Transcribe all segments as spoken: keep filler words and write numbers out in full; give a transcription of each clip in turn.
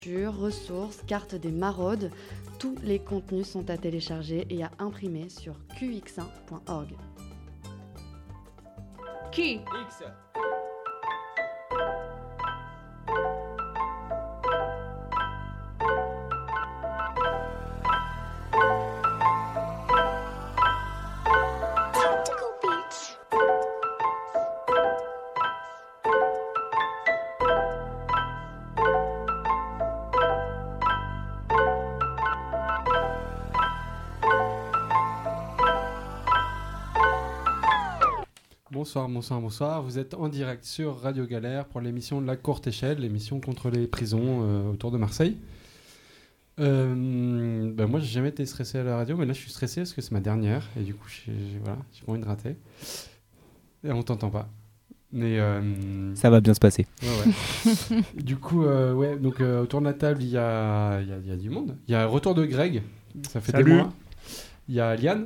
ressources, cartes des maraudes, tous les contenus sont à télécharger et à imprimer sur q x un point org. Q X. Bonsoir, bonsoir, bonsoir. Vous êtes en direct sur Radio Galère pour l'émission de La Courte Échelle, l'émission contre les prisons euh, autour de Marseille. Euh, ben moi, j'ai jamais été stressé à la radio, mais là, je suis stressé parce que c'est ma dernière et du coup, j'ai, j'ai, voilà, j'ai pas envie de rater. Et on t'entend pas. Mais euh... ça va bien se passer. Ouais, ouais. Du coup, euh, ouais, donc euh, autour de la table, il y a, il y a, il y a du monde. Il y a un retour de Greg. Ça fait Salut. des mois. Il y a Liane.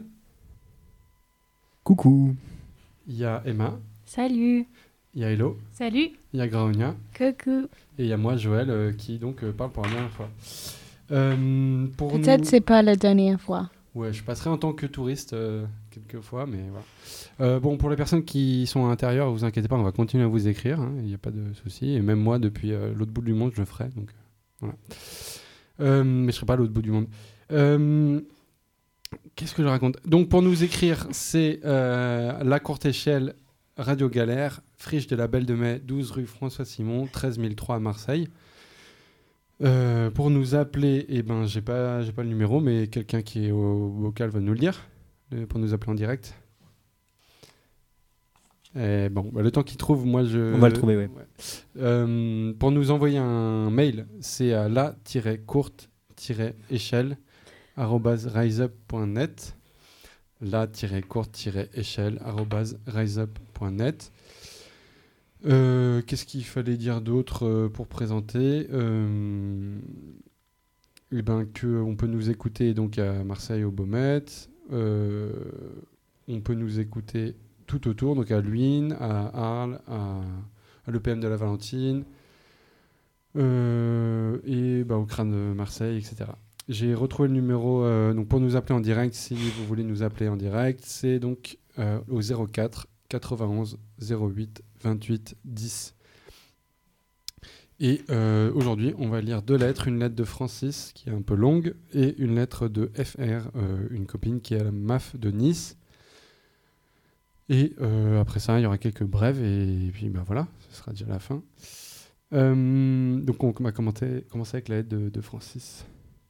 Coucou. Il y a Emma. Salut. Il y a Hello. Salut. Il y a Graonia. Coucou. Et il y a moi, Joël, euh, qui donc euh, parle pour la dernière fois. Euh, pour Peut-être nous... c'est pas la dernière fois. Ouais, je passerai en tant que touriste euh, quelques fois, mais voilà. Euh, bon, pour les personnes qui sont à l'intérieur, vous inquiétez pas, on va continuer à vous écrire, hein, il n'y a pas de souci. Et même moi, depuis euh, l'autre bout du monde, je le ferai. Donc, euh, voilà. Euh, mais je serai pas à l'autre bout du monde. Euh, qu'est-ce que je raconte ? Donc, pour nous écrire, c'est euh, La Courte Échelle, Radio Galère, Friche de la Belle de Mai, douze rue François Simon, treize mille trois à Marseille. Euh, pour nous appeler, eh ben, j'ai pas, j'ai pas le numéro, mais quelqu'un qui est au vocal va nous le dire, euh, pour nous appeler en direct. Et bon, bah, le temps qu'il trouve, moi je... On va le trouver, ouais. ouais. Euh, pour nous envoyer un mail, c'est à la-courte-échelle arobase riseup point net la-courte-échelle arobase riseup point net. Euh, qu'est-ce qu'il fallait dire d'autre euh, pour présenter euh, eh ben, qu'on peut nous écouter donc à Marseille au Baumette, euh, on peut nous écouter tout autour, donc à Luynes, à Arles, à, à l'E P M de la Valentine, euh, et bah, au Crâne de Marseille, et cetera. J'ai retrouvé le numéro euh, donc pour nous appeler en direct, si vous voulez nous appeler en direct, c'est donc euh, au zéro quatre quatre-vingt-onze zéro huit vingt-huit dix. Et euh, aujourd'hui, on va lire deux lettres, une lettre de Francis qui est un peu longue et une lettre de F R, euh, une copine qui est à la M A F de Nice. Et euh, après ça, il y aura quelques brèves et, et puis ben voilà, ce sera déjà la fin. Euh, donc on va commenter, commencer avec la lettre de, de Francis.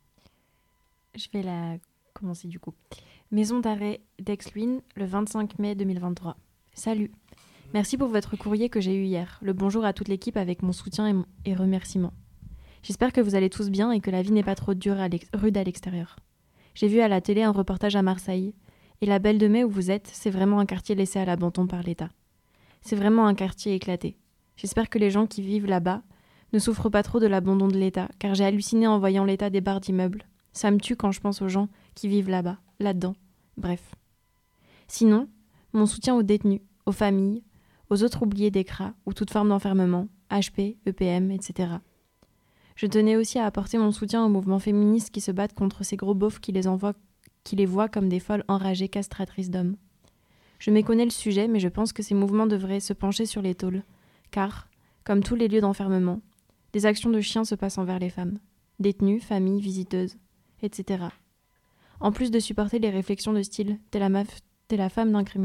Je vais la commencer du coup. Maison d'arrêt d'Aix-Luynes, le vingt-cinq mai deux mille vingt-trois. Salut. Merci pour votre courrier que j'ai eu hier. Le bonjour à toute l'équipe avec mon soutien et, mon, et remerciements. J'espère que vous allez tous bien et que la vie n'est pas trop dure à rude à l'extérieur. J'ai vu à la télé un reportage à Marseille. Et la Belle de Mai où vous êtes, c'est vraiment un quartier laissé à l'abandon par l'État. C'est vraiment un quartier éclaté. J'espère que les gens qui vivent là-bas ne souffrent pas trop de l'abandon de l'État, car j'ai halluciné en voyant l'état des barres d'immeubles. Ça me tue quand je pense aux gens qui vivent là-bas, là-dedans. Bref. Sinon, mon soutien aux détenus, aux familles, aux autres oubliés d'E C R A ou toute forme d'enfermement, H P, E P M, et cetera. Je tenais aussi à apporter mon soutien aux mouvements féministes qui se battent contre ces gros beaufs qui les envoient qui les voient comme des folles enragées castratrices d'hommes. Je méconnais le sujet, mais je pense que ces mouvements devraient se pencher sur les tôles, car, comme tous les lieux d'enfermement, des actions de chiens se passent envers les femmes, détenues, familles, visiteuses, et cetera. En plus de supporter les réflexions de style « t'es la, maf- t'es la femme d'un criminel »,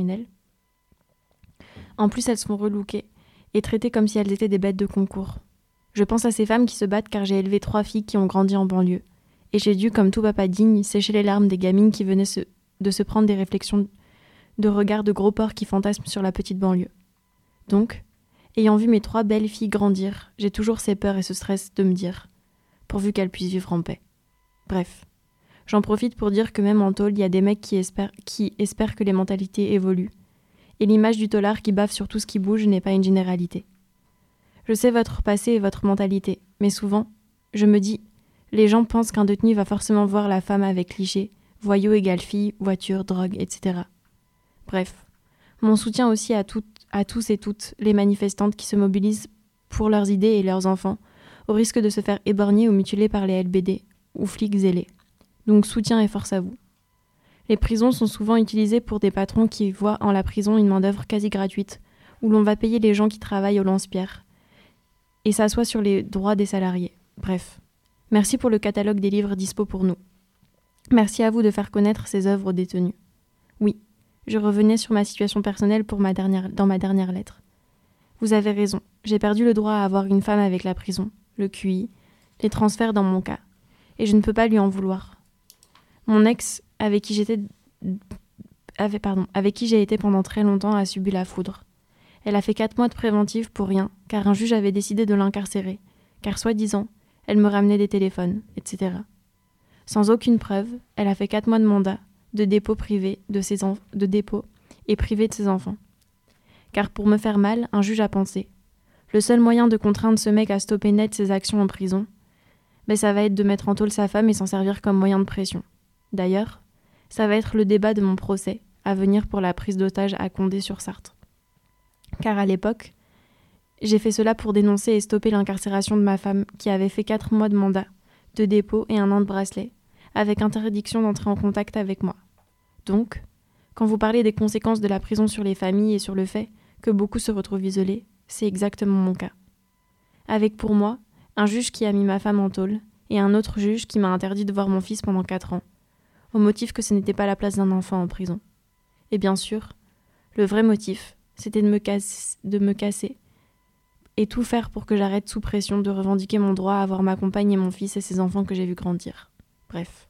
en plus elles sont relookées et traitées comme si elles étaient des bêtes de concours. Je pense à ces femmes qui se battent car j'ai élevé trois filles qui ont grandi en banlieue. Et j'ai dû, comme tout papa digne, sécher les larmes des gamines qui venaient se, de se prendre des réflexions de regard de gros porcs qui fantasment sur la petite banlieue. Donc, ayant vu mes trois belles filles grandir, j'ai toujours ces peurs et ce stress de me dire, pourvu qu'elles puissent vivre en paix. Bref, j'en profite pour dire que même en tôle, il y a des mecs qui espèrent, qui espèrent que les mentalités évoluent. Et l'image du tôlard qui bave sur tout ce qui bouge n'est pas une généralité. Je sais votre passé et votre mentalité, mais souvent, je me dis... Les gens pensent qu'un détenu va forcément voir la femme avec cliché, voyou égale fille, voiture, drogue, et cetera. Bref, mon soutien aussi à, toutes, à tous et toutes les manifestantes qui se mobilisent pour leurs idées et leurs enfants, au risque de se faire éborgner ou mutiler par les L B D ou flics zélés. Donc soutien et force à vous. Les prisons sont souvent utilisées pour des patrons qui voient en la prison une main-d'œuvre quasi gratuite, où l'on va payer les gens qui travaillent au lance-pierre et s'assoit sur les droits des salariés. Bref, merci pour le catalogue des livres dispo pour nous. Merci à vous de faire connaître ces œuvres aux détenus. Oui, je revenais sur ma situation personnelle pour ma dernière, dans ma dernière lettre. Vous avez raison, j'ai perdu le droit à avoir une femme avec la prison, le Q I, les transferts dans mon cas, et je ne peux pas lui en vouloir. Mon ex, avec qui j'étais, avec, pardon, avec qui j'ai été pendant très longtemps, a subi la foudre. Elle a fait quatre mois de préventive pour rien, car un juge avait décidé de l'incarcérer, car soi-disant, elle me ramenait des téléphones, et cetera. Sans aucune preuve, elle a fait quatre mois de mandat, de dépôt privé de ses enf- de dépôt et privé de ses enfants. Car pour me faire mal, un juge a pensé. Le seul moyen de contraindre ce mec à stopper net ses actions en prison, ben ça va être de mettre en taule sa femme et s'en servir comme moyen de pression. D'ailleurs, ça va être le débat de mon procès, à venir pour la prise d'otage à Condé-sur-Sarthe. Car à l'époque, j'ai fait cela pour dénoncer et stopper l'incarcération de ma femme qui avait fait quatre mois de mandat, de dépôt et un an de bracelet, avec interdiction d'entrer en contact avec moi. Donc, quand vous parlez des conséquences de la prison sur les familles et sur le fait que beaucoup se retrouvent isolés, c'est exactement mon cas. Avec pour moi, un juge qui a mis ma femme en tôle et un autre juge qui m'a interdit de voir mon fils pendant quatre ans, au motif que ce n'était pas la place d'un enfant en prison. Et bien sûr, le vrai motif, c'était de me, casse- de me casser et tout faire pour que j'arrête sous pression de revendiquer mon droit à voir ma compagne et mon fils et ses enfants que j'ai vus grandir. Bref.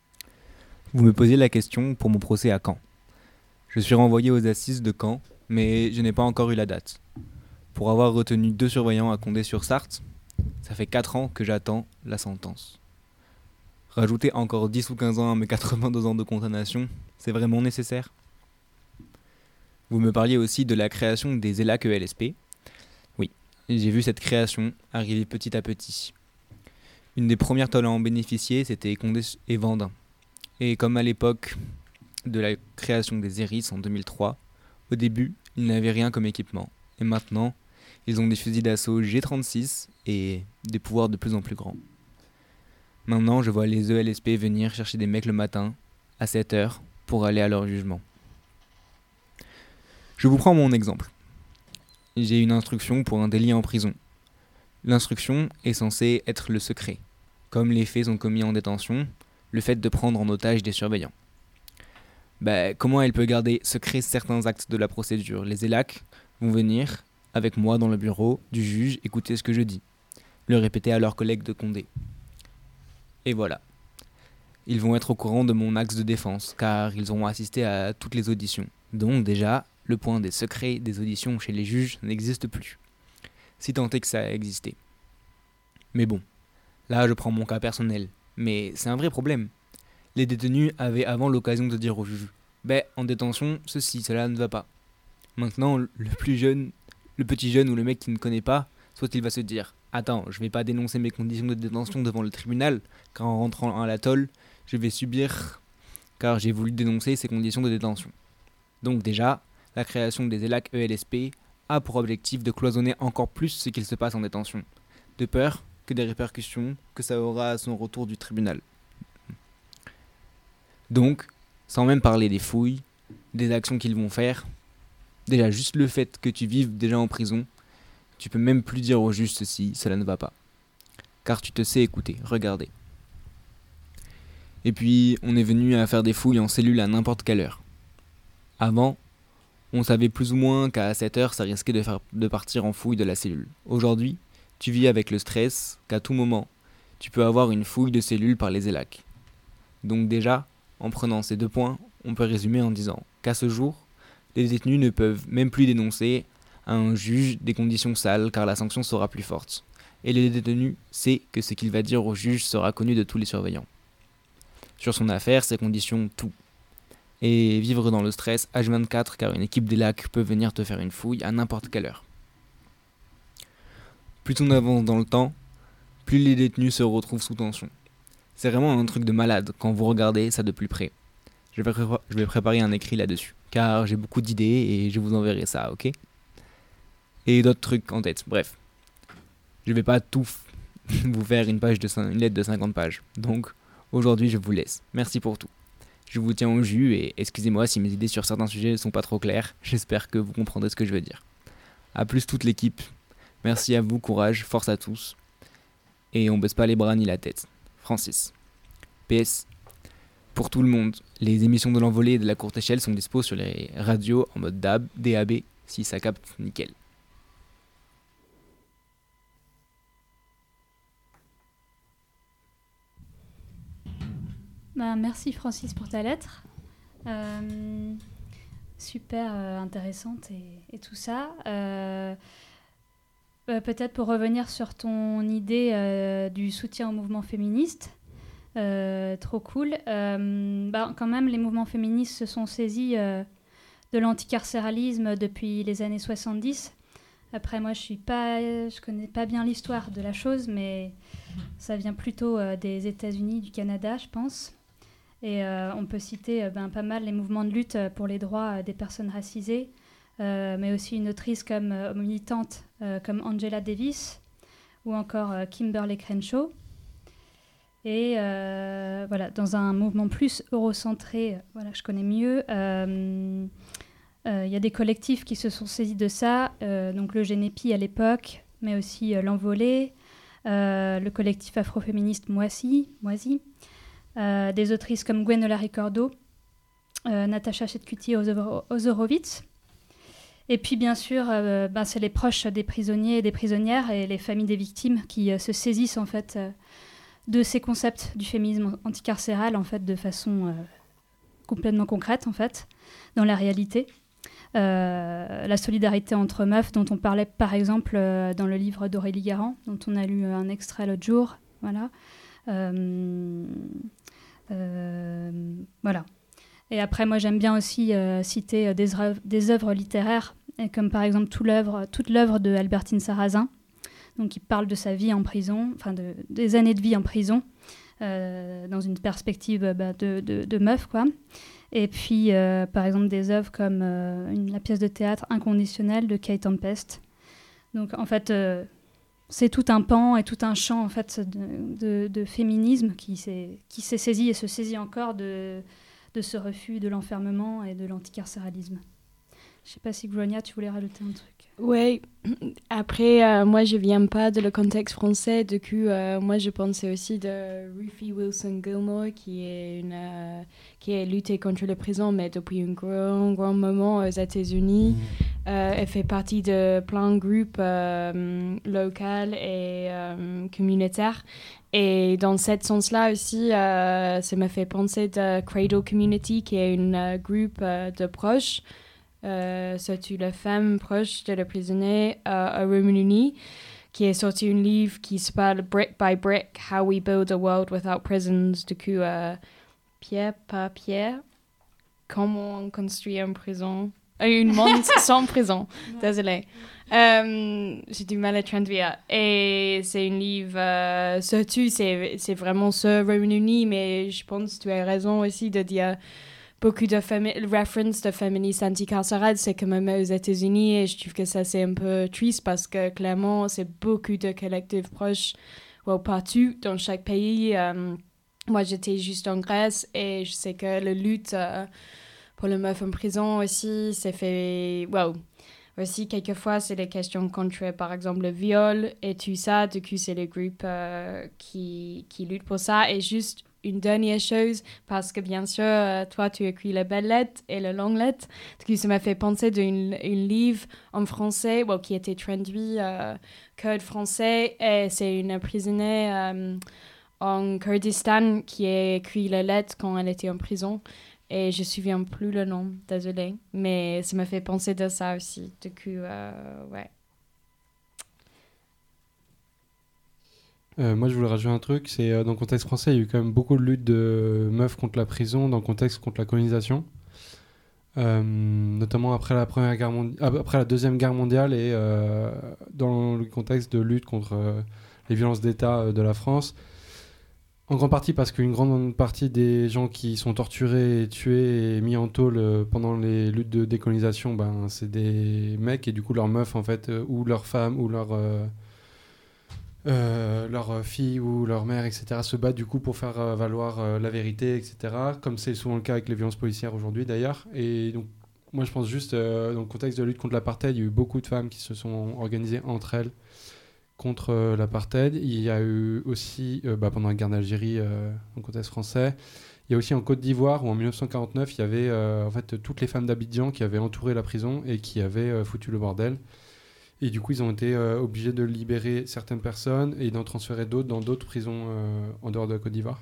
Vous me posiez la question pour mon procès à Caen. Je suis renvoyé aux assises de Caen, mais je n'ai pas encore eu la date. Pour avoir retenu deux surveillants à Condé-sur-Sarthe, ça fait quatre ans que j'attends la sentence. Rajouter encore dix ou quinze ans à mes quatre-vingt-deux ans de condamnation, c'est vraiment nécessaire ? Vous me parliez aussi de la création des E L A C E L S P. Oui, j'ai vu cette création arriver petit à petit. Une des premières tôles à en bénéficier, c'était Condé et Vendin. Et comme à l'époque de la création des E R I S en deux mille trois, au début, ils n'avaient rien comme équipement. Et maintenant, ils ont des fusils d'assaut G trente-six et des pouvoirs de plus en plus grands. Maintenant, je vois les E L S P venir chercher des mecs le matin, à sept heures, pour aller à leur jugement. Je vous prends mon exemple. J'ai une instruction pour un délit en prison. L'instruction est censée être le secret. Comme les faits sont commis en détention, le fait de prendre en otage des surveillants. Bah, comment elle peut garder secret certains actes de la procédure ? Les E L A C vont venir, avec moi dans le bureau du juge, écouter ce que je dis, le répéter à leurs collègues de Condé. Et voilà. Ils vont être au courant de mon axe de défense, car ils auront assisté à toutes les auditions. Donc déjà, le point des secrets des auditions chez les juges n'existe plus. Si tant est que ça a existé. Mais bon, là je prends mon cas personnel. Mais c'est un vrai problème. Les détenus avaient avant l'occasion de dire au juge « Ben, en détention, ceci, cela ne va pas ». Maintenant, le plus jeune, le petit jeune ou le mec qui ne connaît pas, soit il va se dire « Attends, je vais pas dénoncer mes conditions de détention devant le tribunal, car en rentrant à la tôle, je vais subir, car j'ai voulu dénoncer ces conditions de détention ». Donc déjà, la création des E L A C E L S P a pour objectif de cloisonner encore plus ce qu'il se passe en détention, de peur que des répercussions que ça aura à son retour du tribunal. Donc, sans même parler des fouilles, des actions qu'ils vont faire, déjà juste le fait que tu vives déjà en prison, tu peux même plus dire au juge ceci, cela ne va pas. Car tu te sais écouter, regarder. Et puis, on est venu à faire des fouilles en cellule à n'importe quelle heure. Avant, on savait plus ou moins qu'à sept heures, ça risquait de, faire, de partir en fouille de la cellule. Aujourd'hui, tu vis avec le stress qu'à tout moment, tu peux avoir une fouille de cellule par les E L A C. Donc déjà, en prenant ces deux points, on peut résumer en disant qu'à ce jour, les détenus ne peuvent même plus dénoncer à un juge des conditions sales car la sanction sera plus forte. Et le détenu sait que ce qu'il va dire au juge sera connu de tous les surveillants. Sur son affaire, ses conditions, tout. Et vivre dans le stress H vingt-quatre car une équipe d'E L A C peut venir te faire une fouille à n'importe quelle heure. Plus on avance dans le temps, plus les détenus se retrouvent sous tension. C'est vraiment un truc de malade quand vous regardez ça de plus près. Je vais, pré- je vais préparer un écrit là-dessus, car j'ai beaucoup d'idées et je vous enverrai ça, ok ? Et d'autres trucs en tête, bref. Je vais pas tout f- vous faire une, page de cin- une lettre de cinquante pages. Donc, aujourd'hui, je vous laisse. Merci pour tout. Je vous tiens au jus et excusez-moi si mes idées sur certains sujets ne sont pas trop claires. J'espère que vous comprendrez ce que je veux dire. A plus toute l'équipe. Merci à vous, courage, force à tous. Et on baisse pas les bras ni la tête. Francis. P S. Pour tout le monde, les émissions de l'envolée et de la courte échelle sont dispo sur les radios en mode D A B, D A B, si ça capte nickel. Ben, merci Francis pour ta lettre. Euh, super euh, intéressante et, et tout ça. Euh, euh, peut-être pour revenir sur ton idée euh, du soutien au mouvement féministe. Euh, trop cool. Euh, ben, quand même, les mouvements féministes se sont saisis euh, de l'anticarcéralisme depuis les années soixante-dix. Après, moi, je suis pas, je connais pas bien l'histoire de la chose, mais ça vient plutôt euh, des États-Unis, du Canada, je pense. Et euh, on peut citer euh, ben, pas mal les mouvements de lutte pour les droits euh, des personnes racisées, euh, mais aussi une autrice comme euh, militante euh, comme Angela Davis ou encore euh, Kimberly Crenshaw. Et euh, voilà, dans un mouvement plus eurocentré, voilà, je connais mieux, il euh, euh, y a des collectifs qui se sont saisis de ça, euh, donc le Génépi à l'époque, mais aussi euh, l'Envolée, euh, le collectif afroféministe Moisi, Moisi, euh, des autrices comme Gwenola Ricordo, euh, Natacha Chetcuti-Ozorowicz. Et puis bien sûr, euh, ben, c'est les proches des prisonniers et des prisonnières et les familles des victimes qui euh, se saisissent en fait euh, de ces concepts du féminisme anticarcéral en fait de façon euh, complètement concrète en fait dans la réalité. Euh, la solidarité entre meufs dont on parlait par exemple euh, dans le livre d'Aurélie Garand, dont on a lu un extrait l'autre jour, voilà. Euh, euh, voilà. Et après, moi, j'aime bien aussi euh, citer euh, des, œuvres, des œuvres littéraires, et comme par exemple tout l'œuvre, toute l'œuvre de Albertine Sarrazin, donc qui parle de sa vie en prison, enfin de, des années de vie en prison, euh, dans une perspective bah, de, de, de meuf, quoi. Et puis, euh, par exemple, des œuvres comme euh, une, la pièce de théâtre Inconditionnelle de Kay Tempest. Donc, en fait, euh, c'est tout un pan et tout un champ en fait, de, de, de féminisme qui s'est, qui s'est saisi et se saisit encore de, de ce refus de l'enfermement et de l'anticarcéralisme. Je ne sais pas si Gloria, tu voulais rajouter un truc. Oui, après, euh, moi, je ne viens pas de le contexte français. Du coup, euh, moi, je pensais aussi de Ruthie Wilson Gilmore, qui est une, euh, qui a lutté contre la prison, mais depuis un grand, grand moment aux États-Unis. Euh, elle fait partie de plein de groupes euh, locaux et euh, communautaires. Et dans ce sens-là aussi, euh, ça m'a fait penser de Cradle Community, qui est un uh, groupe uh, de proches. Euh, surtout la femme proche de la prisonnier euh, au Royaume-Uni, qui a sorti un livre qui s'appelle Brick by Brick, How We Build a World Without Prisons. Du coup, euh, pierre par pierre, comment on construit une prison, euh, une monde sans prison. Désolée. Euh, j'ai du mal à traduire. Et c'est un livre, euh, surtout, c'est, c'est vraiment ce Royaume-Uni, mais je pense que tu as raison aussi de dire beaucoup de fami- références de féministes anticarcérales, c'est quand même aux États-Unis, et je trouve que ça c'est un peu triste parce que clairement c'est beaucoup de collectifs proches well, partout dans chaque pays. Euh, moi j'étais juste en Grèce et je sais que la lutte euh, pour les meufs en prison aussi, c'est fait. Wow. Aussi, quelquefois, c'est des questions contre, par exemple, le viol et tout ça. Du coup, c'est les groupes euh, qui, qui luttent pour ça. Et juste une dernière chose, parce que bien sûr, euh, toi, tu écris la belle lettre et la longue lettre. Du coup, ça m'a fait penser d'un livre en français well, qui a été traduit euh, code français. Et c'est une prisonnière euh, en Kurdistan qui a écrit la lettre quand elle était en prison. Et je ne me souviens plus le nom, désolée. Mais ça m'a fait penser de ça aussi. Du coup, euh, ouais. Euh, moi, je voulais rajouter un truc. C'est euh, dans le contexte français, il y a eu quand même beaucoup de luttes de meufs contre la prison, dans le contexte contre la colonisation. Euh, notamment après la, première guerre mondiale, après la Deuxième Guerre mondiale et euh, dans le contexte de lutte contre euh, les violences d'État euh, de la France. En grande partie parce qu'une grande partie des gens qui sont torturés, et tués et mis en tôle euh, pendant les luttes de décolonisation, ben, c'est des mecs et du coup leurs meufs en fait, euh, ou leurs femmes ou leurs, euh, euh, leur fille ou leur mère, et cetera, se battent du coup pour faire euh, valoir euh, la vérité, et cetera. Comme c'est souvent le cas avec les violences policières aujourd'hui d'ailleurs. Et donc, moi je pense juste, euh, dans le contexte de la lutte contre l'apartheid, il y a eu beaucoup de femmes qui se sont organisées entre elles contre euh, l'apartheid. Il y a eu aussi, euh, bah, pendant la guerre d'Algérie, euh, dans le contexte français, il y a aussi en Côte d'Ivoire où en dix-neuf cent quarante-neuf, il y avait euh, en fait, toutes les femmes d'Abidjan qui avaient entouré la prison et qui avaient euh, foutu le bordel. Et du coup, ils ont été euh, obligés de libérer certaines personnes et d'en transférer d'autres dans d'autres prisons euh, en dehors de la Côte d'Ivoire.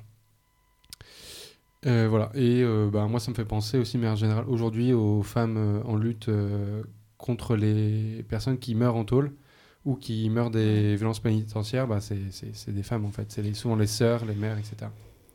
Euh, voilà. Et euh, bah, moi, ça me fait penser aussi, mais en général, aujourd'hui, aux femmes euh, en lutte euh, contre les personnes qui meurent en tôle ou qui meurent des violences pénitentiaires. Bah, c'est, c'est, c'est des femmes, en fait. C'est les, souvent les sœurs, les mères, et cetera.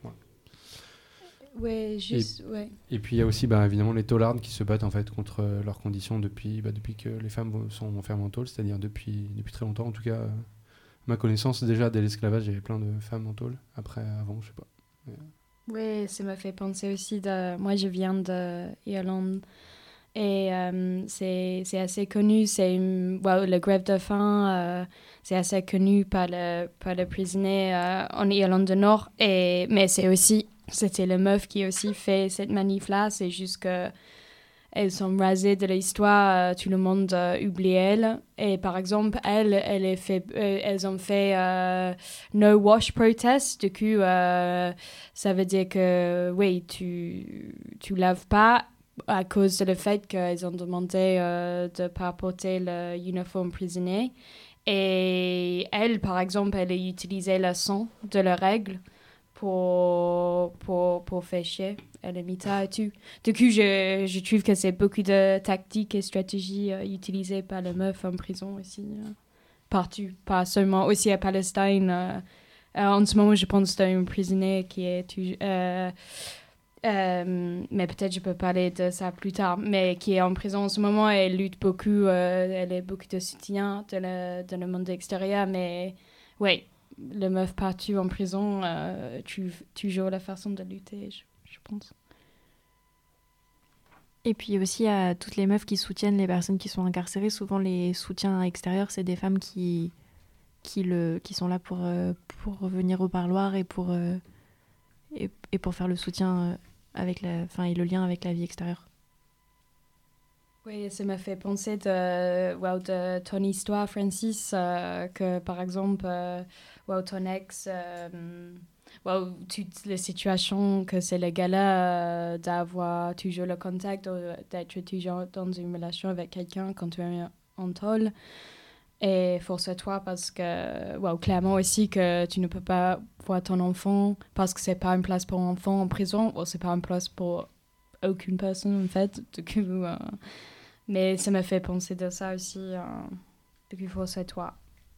Ouais, juste, et, ouais. Et puis il y a aussi bah, évidemment les taulardes qui se battent en fait contre euh, leurs conditions depuis, bah, depuis que les femmes sont enfermées en tôle, c'est-à-dire depuis, depuis très longtemps. En tout cas, euh, ma connaissance déjà dès l'esclavage, il y avait plein de femmes en tôle. Après, avant, je sais pas. Mais... Oui, ça m'a fait penser aussi de... Moi, je viens d'Irlande et euh, c'est, c'est assez connu. C'est une... well, la grève de faim, euh, c'est assez connu par le, par les prisonniers euh, en Irlande du Nord. Et... Mais c'est aussi... C'était la meuf qui a aussi fait cette manif-là. C'est juste qu'elles sont rasées de l'histoire. Euh, tout le monde euh, oublie elle. Et par exemple, elle, elle est fait, euh, elles ont fait euh, No Wash Protest. Du coup, euh, ça veut dire que, oui, tu tu laves pas à cause de le fait qu'elles ont demandé euh, de ne pas porter le uniforme prisonnier. Et elle, par exemple, elle a utilisé le sang de la règle pour, pour, pour faire chier. Elle a mis ça et tout. Du coup, je, je trouve que c'est beaucoup de tactiques et stratégies euh, utilisées par les meufs en prison aussi. Euh, partout, pas seulement, aussi à Palestine. Euh, euh, en ce moment, je pense à un prisonnier qui est... Euh, euh, mais peut-être je peux parler de ça plus tard, mais qui est en prison en ce moment. Elle lutte beaucoup, euh, elle a beaucoup de soutien de le, de le monde extérieur, mais oui. Le meuf partout en prison, euh, tu, tu joues la façon de lutter, je, je pense. Et puis aussi à toutes les meufs qui soutiennent les personnes qui sont incarcérées, souvent les soutiens extérieurs, c'est des femmes qui, qui, le, qui sont là pour, euh, pour revenir au parloir et pour, euh, et, et pour faire le soutien euh, avec la, fin, et le lien avec la vie extérieure. Oui, ça m'a fait penser de, wow, de ton histoire, Francis, euh, que par exemple, euh, wow, ton ex, euh, wow, toutes les situations que c'est le gars euh, d'avoir toujours le contact, ou d'être toujours dans une relation avec quelqu'un quand tu es en tôle. Et force-toi parce que, wow, clairement aussi que tu ne peux pas voir ton enfant parce que c'est pas une place pour enfants en prison, ou c'est pas une place pour aucune personne en fait. Du coup, euh, mais ça m'a fait penser de ça aussi. Euh, du coup, force-toi.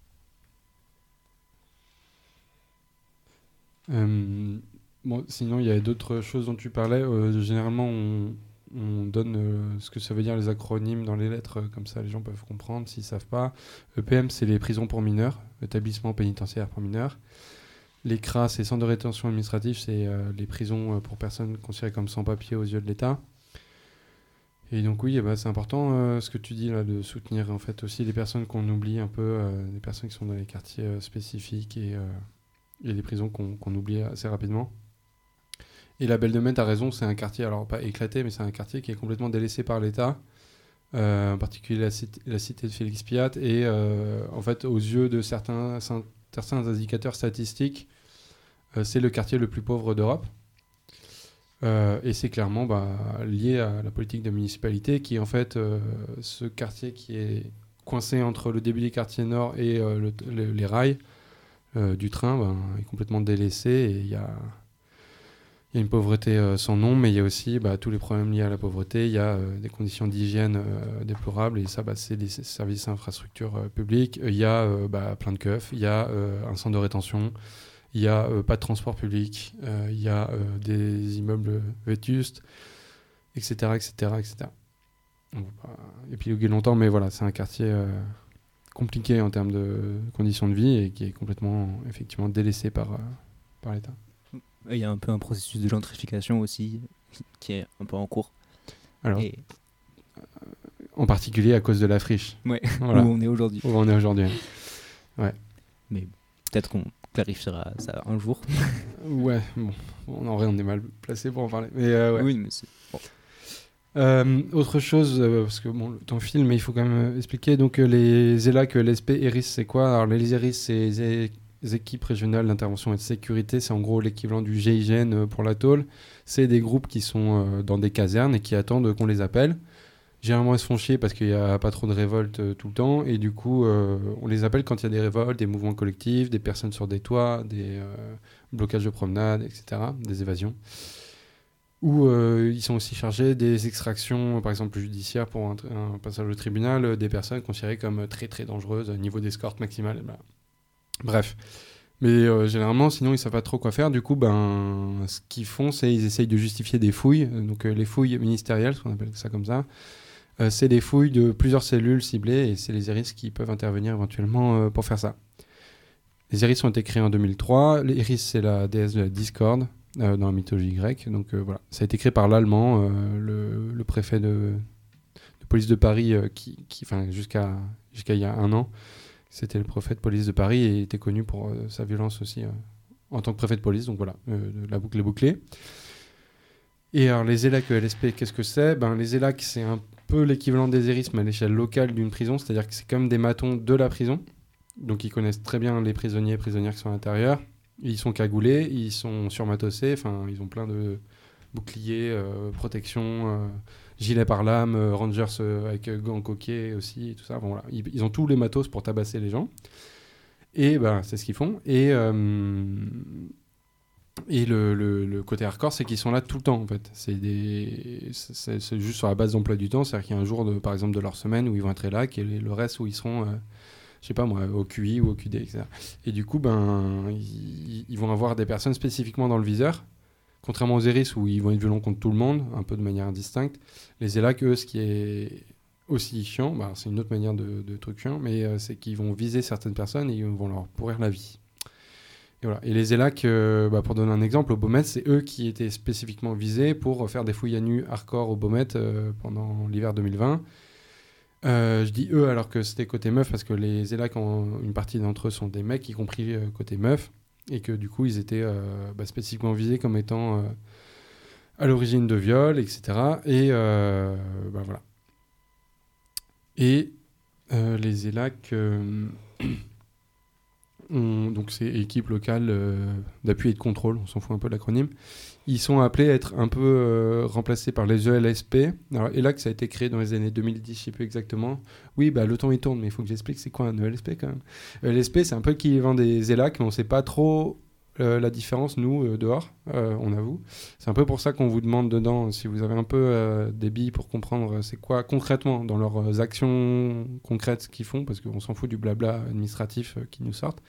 Euh, bon, sinon, il y a d'autres choses dont tu parlais. Euh, généralement, on, on donne euh, ce que ça veut dire les acronymes dans les lettres, euh, comme ça les gens peuvent comprendre s'ils ne savent pas. E P M, c'est les prisons pour mineurs, établissement pénitentiaire pour mineurs. Les C R A, c'est centre de rétention administrative, c'est euh, les prisons euh, pour personnes considérées comme sans-papiers aux yeux de l'État. Et donc oui, eh ben, c'est important euh, ce que tu dis là, de soutenir en fait aussi les personnes qu'on oublie un peu, euh, les personnes qui sont dans les quartiers euh, spécifiques et, euh, et les prisons qu'on, qu'on oublie assez rapidement. Et la Belle de Mai, t'as raison, c'est un quartier, alors pas éclaté, mais c'est un quartier qui est complètement délaissé par l'État, euh, en particulier la cité, la cité de Félix Piat, et euh, en fait aux yeux de certains, certains indicateurs statistiques, euh, c'est le quartier le plus pauvre d'Europe. Euh, et c'est clairement bah, lié à la politique de municipalité qui est en fait euh, ce quartier qui est coincé entre le début des quartiers nord et euh, le, le, les rails euh, du train bah, est complètement délaissé et il y a, y a une pauvreté euh, sans nom, mais il y a aussi bah, tous les problèmes liés à la pauvreté, il y a euh, des conditions d'hygiène euh, déplorables et ça bah, c'est des services d'infrastructure euh, publiques, il y a euh, bah, plein de keufs, il y a euh, un centre de rétention. Il n'y a euh, pas de transport public, il euh, y a euh, des immeubles vétustes, et cetera, et cetera, et cetera. On va pas épiloguer longtemps, mais voilà, c'est un quartier euh, compliqué en termes de conditions de vie et qui est complètement, effectivement, délaissé par, euh, par l'État. Il y a un peu un processus de gentrification aussi qui est un peu en cours. Alors, et... en particulier à cause de la friche. Ouais, voilà. où on est aujourd'hui. Où on est aujourd'hui. Ouais. Mais... Peut-être qu'on clarifiera ça un jour. Ouais, bon, en vrai, on est mal placé pour en parler. Mais euh, ouais. Oui, mais c'est... Bon. Euh, autre chose, euh, parce que bon, ton film, mais il faut quand même euh, expliquer. Donc, euh, les E L A C, L S P, E R I S, c'est quoi? Alors, les E R I S, c'est les, les équipes régionales d'intervention et de sécurité. C'est en gros l'équivalent du G I G N euh, pour la tôle. C'est des groupes qui sont euh, dans des casernes et qui attendent qu'on les appelle. Généralement, ils se font chier parce qu'il n'y a pas trop de révoltes euh, tout le temps. Et du coup, euh, on les appelle quand il y a des révoltes, des mouvements collectifs, des personnes sur des toits, des euh, blocages de promenade, et cetera, des évasions. Ou euh, ils sont aussi chargés des extractions, par exemple judiciaires pour un, un passage au tribunal, euh, des personnes considérées comme très très dangereuses, niveau d'escorte maximale. Bah. Bref. Mais euh, généralement, sinon, ils ne savent pas trop quoi faire. Du coup, ben, ce qu'ils font, c'est qu'ils essayent de justifier des fouilles. Donc euh, les fouilles ministérielles, ce qu'on appelle ça comme ça, euh, c'est des fouilles de plusieurs cellules ciblées et c'est les E R I S qui peuvent intervenir éventuellement euh, pour faire ça. Les E R I S ont été créés en deux mille trois. Les E R I S, c'est la déesse de la discorde. Euh, dans la mythologie grecque, donc euh, voilà, ça a été créé par l'allemand, euh, le, le préfet de, de police de Paris, euh, qui, qui, enfin jusqu'à jusqu'à il y a un an, c'était le préfet de police de Paris et il était connu pour euh, sa violence aussi euh, en tant que préfet de police, donc voilà, euh, la boucle est bouclée. Et alors les E L A C, L S P, qu'est-ce que c'est? Ben, les E L A C, c'est un peu l'équivalent des E R I S, mais à l'échelle locale d'une prison, c'est-à-dire que c'est comme des matons de la prison, donc ils connaissent très bien les prisonniers et prisonnières qui sont à l'intérieur. Ils sont cagoulés, ils sont surmatossés, enfin, ils ont plein de boucliers, euh, protection, euh, gilets par lame, euh, rangers euh, avec euh, gants coquets aussi, et tout ça. Bon, voilà. ils, ils ont tous les matos pour tabasser les gens. Et ben, c'est ce qu'ils font. Et, euh, et le, le, le côté hardcore, c'est qu'ils sont là tout le temps, en fait. C'est, des, c'est, c'est juste sur la base d'emploi du temps. C'est-à-dire qu'il y a un jour, de, par exemple, de leur semaine où ils vont être là, et le reste où ils seront... Euh, je sais pas moi, au Q I ou au Q D, et cetera. Et du coup, ben, ils, ils vont avoir des personnes spécifiquement dans le viseur, contrairement aux E R I S où ils vont être violents contre tout le monde, un peu de manière distincte. Les E L A C, eux, ce qui est aussi chiant, ben, c'est une autre manière de, de truc chiant, mais euh, c'est qu'ils vont viser certaines personnes et ils vont leur pourrir la vie. Et, voilà. Et les E L A C, euh, bah, pour donner un exemple, au Beaumet, c'est eux qui étaient spécifiquement visés pour faire des fouilles à nu hardcore au Beaumet euh, pendant l'hiver deux mille vingt. Euh, je dis eux alors que c'était côté meuf parce que les E L A C, ont, une partie d'entre eux sont des mecs, y compris euh, côté meuf, et que du coup ils étaient euh, bah, spécifiquement visés comme étant euh, à l'origine de viols, et cetera. Et euh, bah, voilà. Et euh, les E L A C, euh, ont, donc c'est équipe locale euh, d'appui et de contrôle, on s'en fout un peu de l'acronyme. Ils sont appelés à être un peu euh, remplacés par les E L S P. Alors, E L A C, ça a été créé dans les années deux mille dix, je ne sais plus exactement. Oui, bah, le temps il tourne, mais il faut que j'explique c'est quoi un E L S P quand même. E L S P, c'est un peu l'équivalent des E L A C, mais on ne sait pas trop euh, la différence, nous, euh, dehors, euh, on avoue. C'est un peu pour ça qu'on vous demande dedans, si vous avez un peu euh, des billes pour comprendre euh, c'est quoi concrètement, dans leurs euh, actions concrètes, ce qu'ils font, parce qu'on s'en fout du blabla administratif euh, qui nous sortent.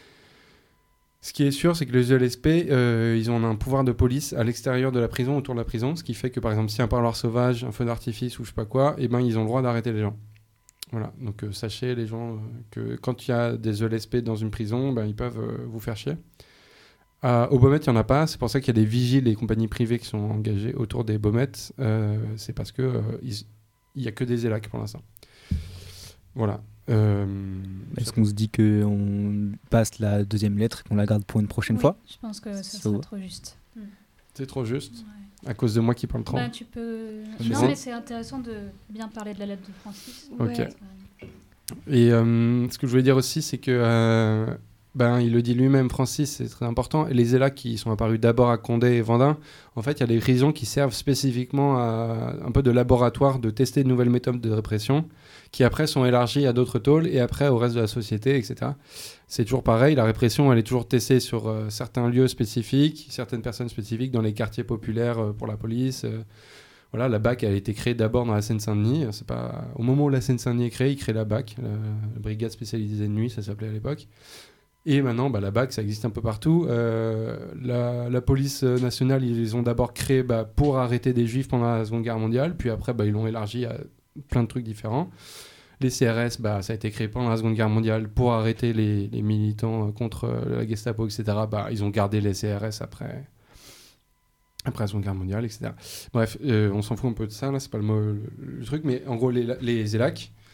Ce qui est sûr, c'est que les E L S P, euh, ils ont un pouvoir de police à l'extérieur de la prison, autour de la prison, ce qui fait que, par exemple, s'il y a un parloir sauvage, un feu d'artifice ou je sais pas quoi, eh ben, ils ont le droit d'arrêter les gens. Voilà, donc euh, sachez, les gens, euh, que quand il y a des E L S P dans une prison, ben, ils peuvent euh, vous faire chier. Euh, au Beaumet, il n'y en a pas, c'est pour ça qu'il y a des vigiles et compagnies privées qui sont engagées autour des Beaumet, euh, c'est parce qu'il euh, n'y a que des E L A C pour l'instant. Voilà. Euh, Est-ce qu'on se dit qu'on passe la deuxième lettre et qu'on la garde pour une prochaine oui, fois? Je pense que ça Ça sera va. trop juste. Mm. C'est trop juste, Ouais. à cause de moi qui parle trop. Bah, tu peux... Je Non, sais. mais c'est intéressant de bien parler de la lettre de Francis. Ok. Ouais. Et euh, ce que je voulais dire aussi, c'est que, euh, ben, il le dit lui-même, Francis, c'est très important. Et les E L A qui sont apparus d'abord à Condé et Vendin, en fait, il y a des prisons qui servent spécifiquement à un peu de laboratoire de tester de nouvelles méthodes de répression, qui après sont élargies à d'autres tôles et après au reste de la société, et cetera. C'est toujours pareil, la répression, elle est toujours testée sur euh, certains lieux spécifiques, certaines personnes spécifiques dans les quartiers populaires euh, pour la police. Euh, Voilà, la B A C elle a été créée d'abord dans la Seine-Saint-Denis. C'est pas... Au moment où la Seine-Saint-Denis est créée, ils créent la B A C, la, la brigade spécialisée de nuit, ça s'appelait à l'époque. Et maintenant, bah, la B A C, ça existe un peu partout. Euh, la, la police nationale, ils les ont d'abord créé bah, pour arrêter des juifs pendant la Seconde Guerre mondiale, puis après, bah, ils l'ont élargi à plein de trucs différents. Les C R S, bah, ça a été créé pendant la Seconde Guerre mondiale pour arrêter les, les militants contre la Gestapo, et cetera. Bah, ils ont gardé les C R S après... après la Seconde Guerre mondiale, et cetera. Bref, euh, on s'en fout un peu de ça, là, c'est pas le, mot, le, le truc, mais en gros, les, les E L A C,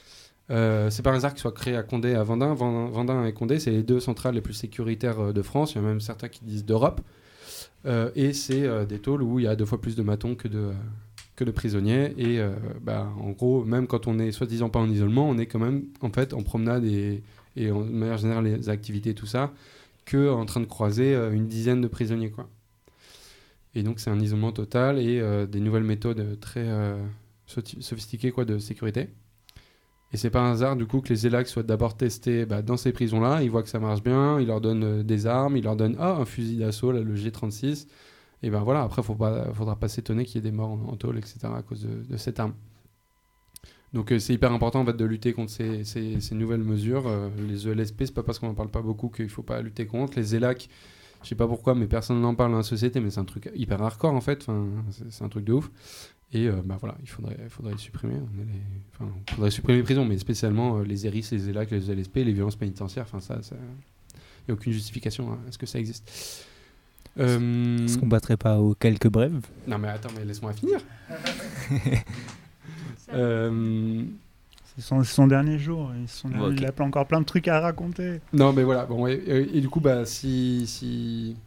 Euh, c'est pas un hasard qu'il soit créé à Condé et à Vendin. Vendin, Vendin et Condé, c'est les deux centrales les plus sécuritaires euh, de France. Il y a même certains qui disent d'Europe. Euh, et c'est euh, des tôles où il y a deux fois plus de matons que de, euh, que de prisonniers. Et euh, bah, en gros, même quand on est soi-disant pas en isolement, on est quand même en, fait, en promenade et, et en, de manière générale les activités et tout ça, qu'en train de croiser euh, une dizaine de prisonniers, quoi. Et donc c'est un isolement total et euh, des nouvelles méthodes très euh, sophistiquées, quoi, de sécurité. Et c'est pas un hasard du coup que les élacs soient d'abord testés bah, dans ces prisons-là. Ils voient que ça marche bien, ils leur donnent euh, des armes, ils leur donnent ah, un fusil d'assaut, là, le G trente-six. Et ben voilà, après il ne faudra pas s'étonner qu'il y ait des morts en, en tôle, et cetera à cause de, de cette arme. Donc euh, c'est hyper important en fait, de lutter contre ces, ces, ces nouvelles mesures. Euh, les E L S P, c'est pas parce qu'on n'en parle pas beaucoup qu'il ne faut pas lutter contre. Les élacs, je sais pas pourquoi, mais personne n'en parle dans la société, mais c'est un truc hyper hardcore en fait. Enfin, c'est, c'est un truc de ouf. Et euh, bah voilà, il faudrait, faudrait les supprimer. On est les... enfin, faudrait supprimer les prisons, mais spécialement euh, les E R I S, les élacs, les E L S P, les violences pénitentiaires. Enfin ça, il n'y a aucune justification à ce que ça existe. Euh... Est-ce qu'on battrait pas aux quelques brèves? Non mais attends, mais laisse-moi finir. euh... C'est son, son dernier jour. Ils sont, Bon, okay. Il a encore plein de trucs à raconter. Non mais voilà. Bon, et, et, et du coup, bah si si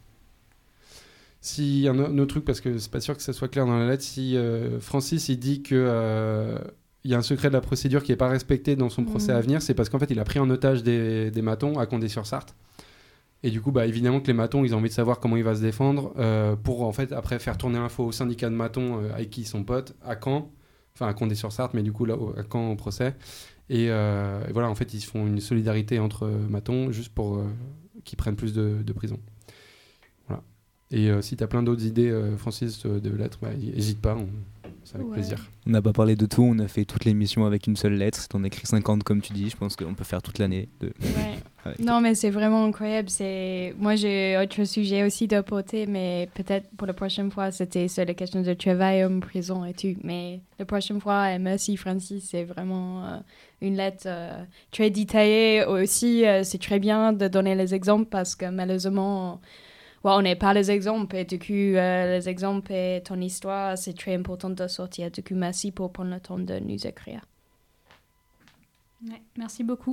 si un, un autre truc, parce que c'est pas sûr que ça soit clair dans la lettre, si euh, Francis il dit que euh, il y a un secret de la procédure qui n'est pas respecté dans son mmh. procès à venir, c'est parce qu'en fait il a pris en otage des, des matons à Condé-sur-Sarthe. Et du coup, bah, évidemment que les matons, ils ont envie de savoir comment il va se défendre euh, pour en fait après faire tourner l'info au syndicat de matons euh, avec qui ils sont potes à Caen, enfin à Condé-sur-Sarthe, mais du coup là au, à Caen au procès. Et, euh, et voilà, en fait, ils se font une solidarité entre matons juste pour euh, qu'ils prennent plus de, de prison. Voilà. Et euh, si tu as plein d'autres idées, euh, Francis, de, de lettres, bah, n'hésite pas, on... c'est avec ouais. plaisir. On n'a pas parlé de tout, on a fait toute l'émission avec une seule lettre. Si t'en écris cinquante comme tu dis, je pense qu'on peut faire toute l'année. De... Ouais. Non, mais c'est vraiment incroyable. C'est... Moi, j'ai autre sujet aussi de porter, mais peut-être pour la prochaine fois, c'était sur la question de travail en prison et tout. Mais la prochaine fois, merci Francis, c'est vraiment euh, une lettre euh, très détaillée aussi. Euh, c'est très bien de donner les exemples parce que malheureusement... Ouais, on n'est pas les exemples, et du coup, euh, les exemples et ton histoire, c'est très important de sortir. Du coup, merci pour prendre le temps de nous écrire. Ouais, merci beaucoup.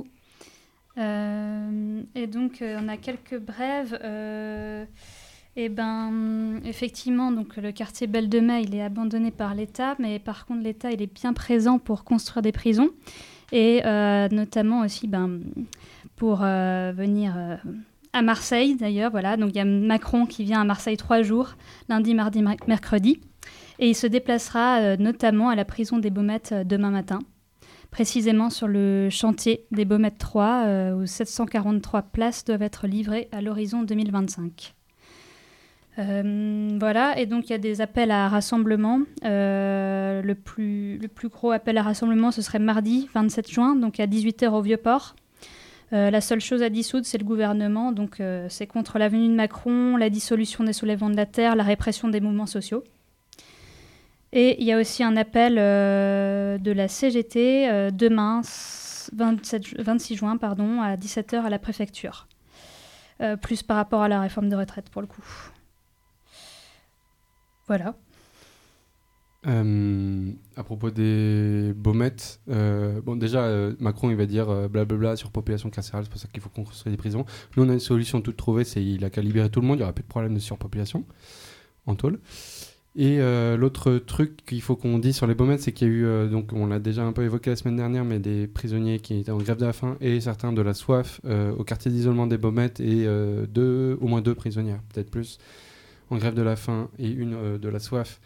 Euh, et donc, euh, on a quelques brèves. Euh, et ben, effectivement, donc, le quartier Belle de Mai, il est abandonné par l'État, mais par contre, l'État, il est bien présent pour construire des prisons, et euh, notamment aussi ben, pour euh, venir... Euh, à Marseille d'ailleurs, voilà. Donc il y a Macron qui vient à Marseille trois jours, lundi, mardi, ma- mercredi, et il se déplacera euh, notamment à la prison des Baumettes euh, demain matin, précisément sur le chantier des Baumettes trois, euh, où sept cent quarante-trois places doivent être livrées à l'horizon deux mille vingt-cinq. Euh, voilà, et donc il y a des appels à rassemblement. Euh, le, plus, le plus gros appel à rassemblement, ce serait mardi vingt-sept juin, donc à dix-huit heures au Vieux-Port. Euh, la seule chose à dissoudre, c'est le gouvernement. Donc, euh, c'est contre la venue de Macron, la dissolution des soulèvements de la terre, la répression des mouvements sociaux. Et il y a aussi un appel euh, de la C G T euh, demain, vingt-sept, vingt-six juin, pardon, à dix-sept heures à la préfecture. Euh, plus par rapport à la réforme de retraite, pour le coup. Voilà. Euh, à propos des Baumettes, euh, bon déjà euh, Macron il va dire euh, blablabla sur population carcérale, c'est pour ça qu'il faut construire des prisons. Nous on a une solution toute trouvée, c'est il a qu'à libérer tout le monde, il n'y aura plus de problème de surpopulation en tôle. Et euh, l'autre truc qu'il faut qu'on dise sur les Baumettes, c'est qu'il y a eu, euh, donc on l'a déjà un peu évoqué la semaine dernière, mais des prisonniers qui étaient en grève de la faim et certains de la soif euh, au quartier d'isolement des Baumettes et euh, deux, au moins deux prisonnières, peut-être plus, en grève de la faim et une euh, de la soif.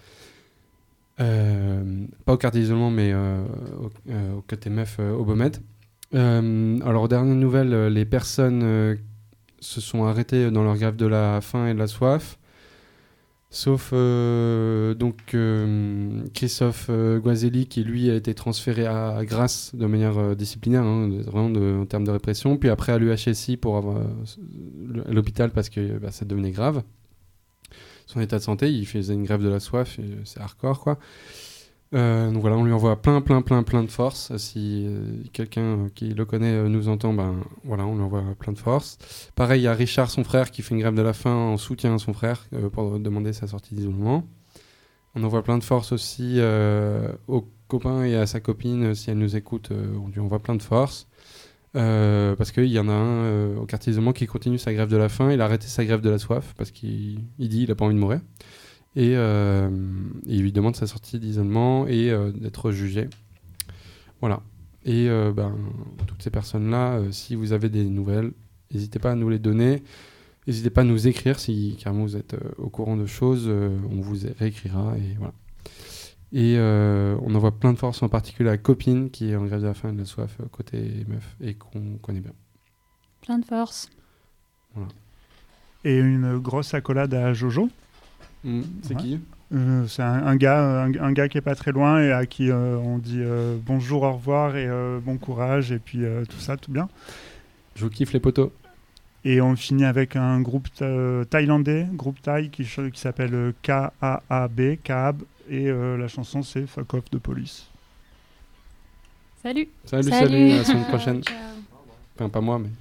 Euh, pas au quartier d'isolement, mais euh, au, euh, au K T M F, euh, au Baumettes. Euh, alors, dernière nouvelle, euh, les personnes euh, se sont arrêtées dans leur grève de la faim et de la soif, sauf euh, donc euh, Christophe euh, Guazelli, qui lui a été transféré à, à Grasse de manière euh, disciplinaire, hein, de, vraiment de, en termes de répression, puis après à l'U H S I pour avoir euh, l'hôpital parce que bah, ça devenait grave. Son état de santé, il faisait une grève de la soif, et c'est hardcore quoi. Euh, donc voilà, on lui envoie plein, plein, plein, plein de force. Si euh, quelqu'un qui le connaît euh, nous entend, ben voilà, on lui envoie plein de force. Pareil, il y a Richard, son frère, qui fait une grève de la faim en soutien à son frère euh, pour demander sa sortie d'isolement. On envoie plein de force aussi euh, aux copains et à sa copine, euh, si elle nous écoute, euh, on lui envoie plein de force. Euh, parce qu'il y en a un euh, au quartier isolement qui continue sa grève de la faim. Il a arrêté sa grève de la soif parce qu'il il dit qu'il n'a pas envie de mourir. Et euh, il lui demande sa sortie d'isolement et euh, d'être jugé. Voilà. Et euh, ben, toutes ces personnes-là, euh, si vous avez des nouvelles, n'hésitez pas à nous les donner. N'hésitez pas à nous écrire si carrément vous êtes euh, au courant de choses. Euh, on vous réécrira et voilà. Et euh, on envoie plein de force, en particulier à la copine qui est en grève de la faim et de la soif euh, côté meuf et qu'on connaît bien. Plein de force. Voilà. Et une grosse accolade à Jojo. Mmh, c'est Ouais. qui Euh, c'est un, un gars, un, un gars qui est pas très loin et à qui euh, on dit euh, bonjour, au revoir et euh, bon courage et puis euh, tout ça, tout bien. Je vous kiffe les potos. Et on finit avec un groupe tha- thaïlandais, groupe thaï qui, ch- qui s'appelle euh, K A A B, Kaab, et euh, la chanson c'est Fuck Off de Police. Salut. Salut, Salut. salut, à la semaine prochaine. Ciao. Enfin, pas moi, mais.